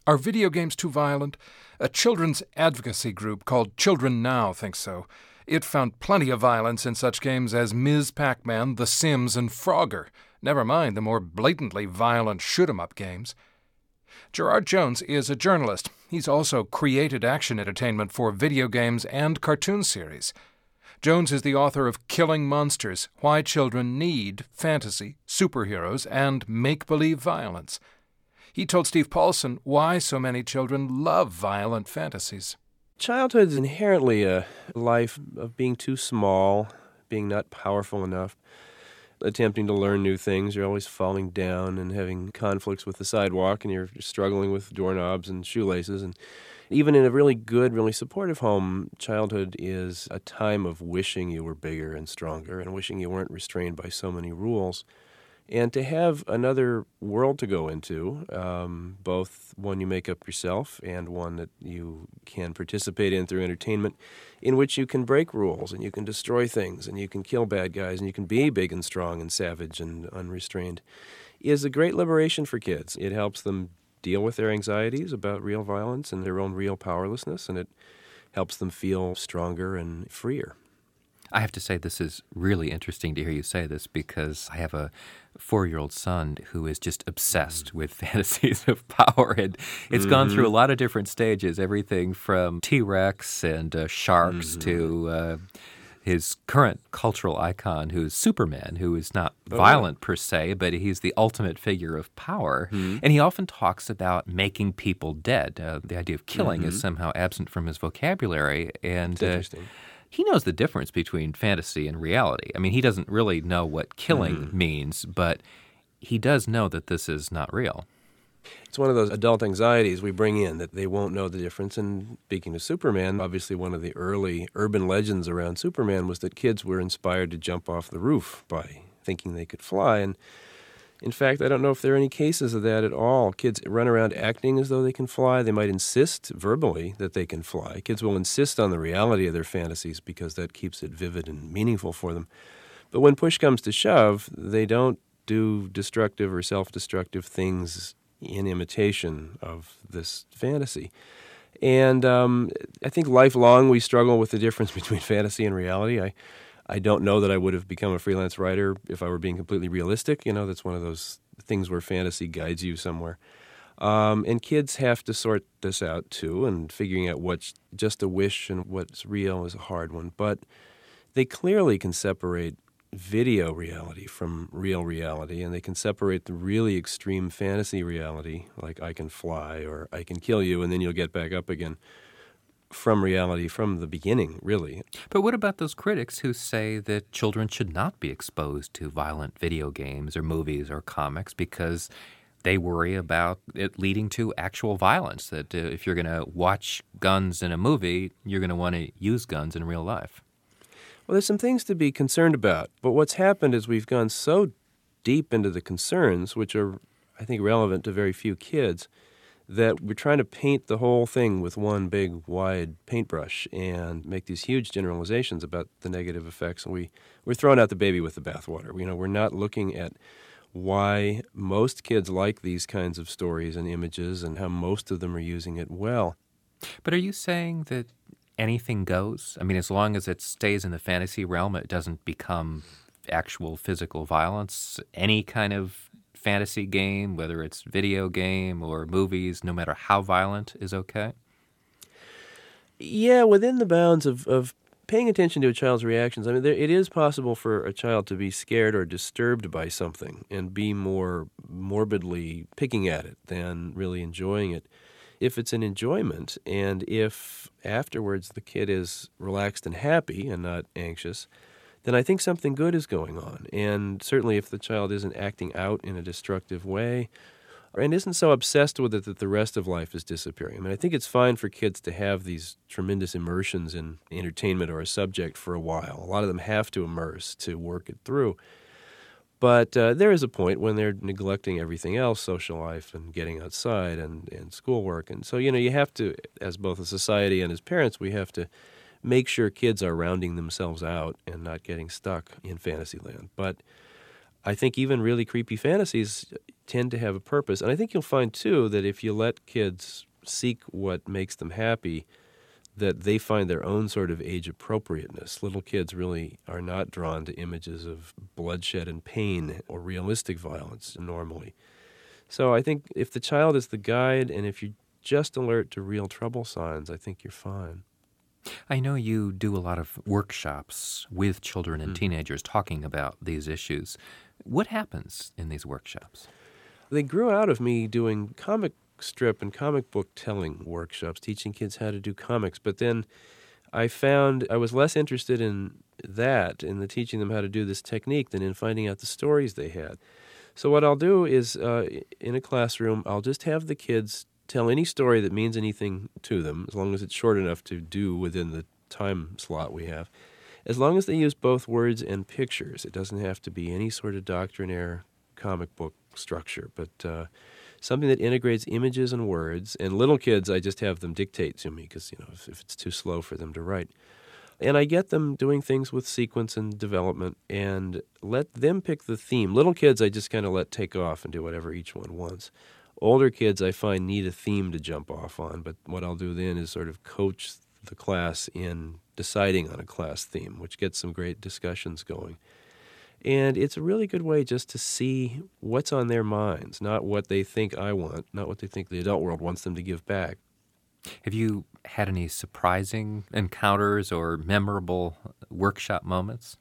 Are video games too violent? A children's advocacy group called Children Now thinks so. It found plenty of violence in such games as Ms. Pac-Man, The Sims, and Frogger. Never mind the more blatantly violent shoot-'em-up games. Gerard Jones is a journalist. He's also created action entertainment for video games and cartoon series. Jones is the author of Killing Monsters: Why Children Need Fantasy, Superheroes, and Make-Believe Violence. He told Steve Paulson why so many children love violent fantasies. Childhood is inherently a life of being too small, being not powerful enough, attempting to learn new things. You're always falling down and having conflicts with the sidewalk, and you're struggling with doorknobs and shoelaces. And even in a really good, really supportive home, childhood is a time of wishing you were bigger and stronger and wishing you weren't restrained by so many rules. And to have another world to go into, both one you make up yourself and one that you can participate in through entertainment, in which you can break rules and you can destroy things and you can kill bad guys and you can be big and strong and savage and unrestrained, is a great liberation for kids. It helps them deal with their anxieties about real violence and their own real powerlessness, and it helps them feel stronger and freer. I have to say this is really interesting to hear you say this because I have a 4-year-old son who is just obsessed with fantasies of power. And it's gone through a lot of different stages, everything from T-Rex and sharks to his current cultural icon, who's Superman, who is not violent per se, but he's the ultimate figure of power. And he often talks about making people dead. The idea of killing is somehow absent from his vocabulary. And interesting. He knows the difference between fantasy and reality. I mean, he doesn't really know what killing means, but he does know that this is not real. It's one of those adult anxieties we bring in, that they won't know the difference. And speaking of Superman, obviously one of the early urban legends around Superman was that kids were inspired to jump off the roof by thinking they could fly. And in fact, I don't know if there are any cases of that at all. Kids run around acting as though they can fly. They might insist verbally that they can fly. Kids will insist on the reality of their fantasies because that keeps it vivid and meaningful for them. But when push comes to shove, they don't do destructive or self-destructive things in imitation of this fantasy. And I think lifelong we struggle with the difference between fantasy and reality. I don't know that I would have become a freelance writer if I were being completely realistic. You know, that's one of those things where fantasy guides you somewhere. And kids have to sort this out, too, and figuring out what's just a wish and what's real is a hard one. But they clearly can separate video reality from real reality, and they can separate the really extreme fantasy reality, like I can fly or I can kill you and then you'll get back up again, from reality from the beginning, really. But what about those critics who say that children should not be exposed to violent video games or movies or comics because they worry about it leading to actual violence, that if you're going to watch guns in a movie, you're going to want to use guns in real life? Well, there's some things to be concerned about. But what's happened is we've gone so deep into the concerns, which are, I think, relevant to very few kids, that we're trying to paint the whole thing with one big, wide paintbrush and make these huge generalizations about the negative effects. And we're throwing out the baby with the bathwater. You know, we're not looking at why most kids like these kinds of stories and images and how most of them are using it well. But are you saying that anything goes? I mean, as long as it stays in the fantasy realm, it doesn't become actual physical violence, any kind of fantasy game, whether it's video game or movies, no matter how violent, is okay? Yeah, within the bounds of paying attention to a child's reactions. I mean, it is possible for a child to be scared or disturbed by something and be more morbidly picking at it than really enjoying it. If it's an enjoyment, and if afterwards the kid is relaxed and happy and not anxious, then I think something good is going on. And certainly if the child isn't acting out in a destructive way and isn't so obsessed with it that the rest of life is disappearing. I mean, I think it's fine for kids to have these tremendous immersions in entertainment or a subject for a while. A lot of them have to immerse to work it through. But there is a point when they're neglecting everything else, social life and getting outside and schoolwork. And so, you know, you have to, as both a society and as parents, we have to make sure kids are rounding themselves out and not getting stuck in fantasy land. But I think even really creepy fantasies tend to have a purpose. And I think you'll find, too, that if you let kids seek what makes them happy, that they find their own sort of age appropriateness. Little kids really are not drawn to images of bloodshed and pain or realistic violence normally. So I think if the child is the guide and if you're just alert to real trouble signs, I think you're fine. I know you do a lot of workshops with children and teenagers talking about these issues. What happens in these workshops? They grew out of me doing comic strip and comic book telling workshops, teaching kids how to do comics. But then I found I was less interested in that, in the teaching them how to do this technique, than in finding out the stories they had. So what I'll do is, in a classroom, I'll just have the kids tell any story that means anything to them, as long as it's short enough to do within the time slot we have, as long as they use both words and pictures. It doesn't have to be any sort of doctrinaire comic book structure, but something that integrates images and words. And little kids, I just have them dictate to me because, if it's too slow for them to write. And I get them doing things with sequence and development and let them pick the theme. Little kids, I just kind of let take off and do whatever each one wants. Older kids, I find, need a theme to jump off on, but what I'll do then is sort of coach the class in deciding on a class theme, which gets some great discussions going. And it's a really good way just to see what's on their minds, not what they think I want, not what they think the adult world wants them to give back. Have you had any surprising encounters or memorable workshop moments?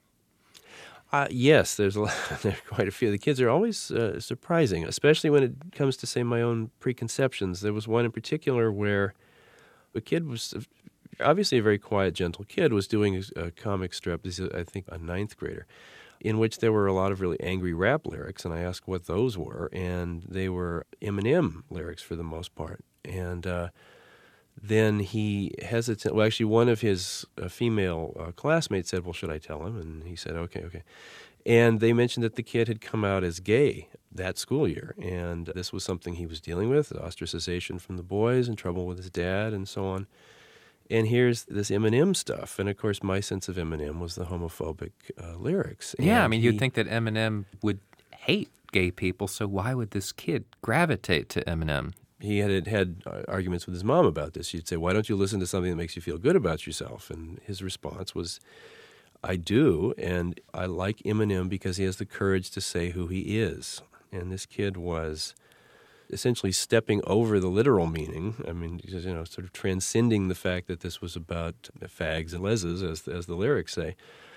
Yes, there are quite a few. The kids are always surprising, especially when it comes to, say, my own preconceptions. There was one in particular where a kid was obviously a very quiet, gentle kid, was doing a comic strip, this is, I think, a ninth grader, in which there were a lot of really angry rap lyrics, and I asked what those were, and they were Eminem lyrics for the most part. And then he hesitated. Well, actually, one of his female classmates said, well, should I tell him? And he said, okay. And they mentioned that the kid had come out as gay that school year, and this was something he was dealing with, ostracization from the boys and trouble with his dad and so on. And here's this Eminem stuff. And, of course, my sense of Eminem was the homophobic lyrics. Yeah, I mean, you'd think that Eminem would hate gay people, so why would this kid gravitate to Eminem? He had arguments with his mom about this. She'd say, why don't you listen to something that makes you feel good about yourself? And his response was, I do, and I like Eminem because he has the courage to say who he is. And this kid was essentially stepping over the literal meaning. I mean, sort of transcending the fact that this was about fags and leses, as the lyrics say,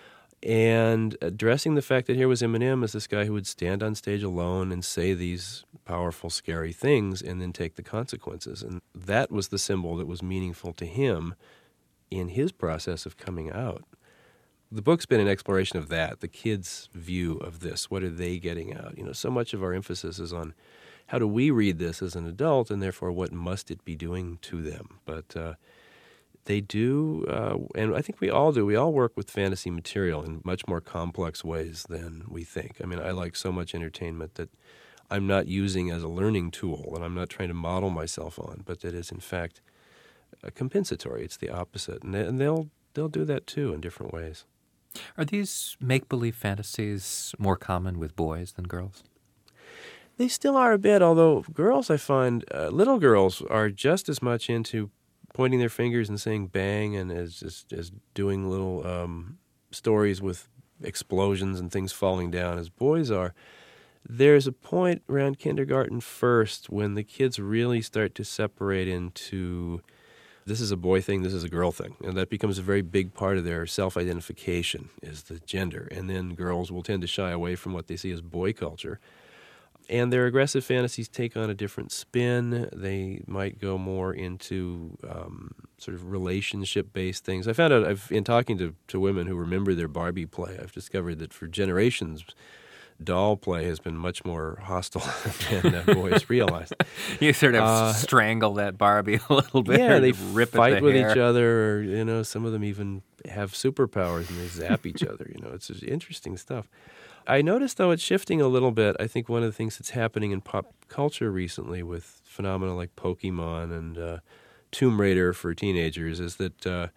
and addressing the fact that here was Eminem as this guy who would stand on stage alone and say these powerful, scary things and then take the consequences. And that was the symbol that was meaningful to him in his process of coming out. The book's been an exploration of that, the kids' view of this. What are they getting out? So much of our emphasis is on how do we read this as an adult, and therefore what must it be doing to them? But they do, and I think we all do. We all work with fantasy material in much more complex ways than we think. I mean, I like so much entertainment that I'm not using as a learning tool, and I'm not trying to model myself on, but that is, in fact, compensatory. It's the opposite, and they'll do that too in different ways. Are these make-believe fantasies more common with boys than girls? They still are a bit, although girls, I find, little girls are just as much into pointing their fingers and saying bang and as doing little stories with explosions and things falling down as boys are. There's a point around kindergarten first when the kids really start to separate into this is a boy thing, this is a girl thing. And that becomes a very big part of their self-identification is the gender. And then girls will tend to shy away from what they see as boy culture. And their aggressive fantasies take on a different spin. They might go more into sort of relationship-based things. I found out, in talking to women who remember their Barbie play, I've discovered that for generations, doll play has been much more hostile than boys realize. You sort of strangle that Barbie a little bit. Yeah, they rip fight at the with hair. each other, or, some of them even have superpowers and they zap each other. It's just interesting stuff. I noticed, though, it's shifting a little bit. I think one of the things that's happening in pop culture recently with phenomena like Pokemon and Tomb Raider for teenagers is that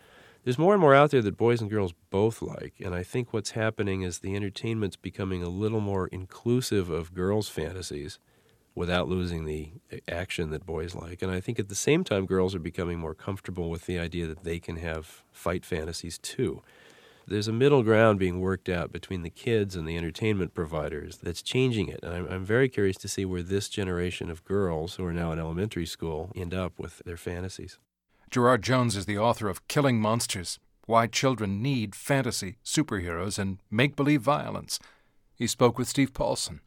There's more and more out there that boys and girls both like, and I think what's happening is the entertainment's becoming a little more inclusive of girls' fantasies without losing the action that boys like. And I think at the same time, girls are becoming more comfortable with the idea that they can have fight fantasies too. There's a middle ground being worked out between the kids and the entertainment providers that's changing it. And I'm very curious to see where this generation of girls who are now in elementary school end up with their fantasies. Gerard Jones is the author of Killing Monsters: Why Children Need Fantasy, Superheroes, and Make-Believe Violence. He spoke with Steve Paulson.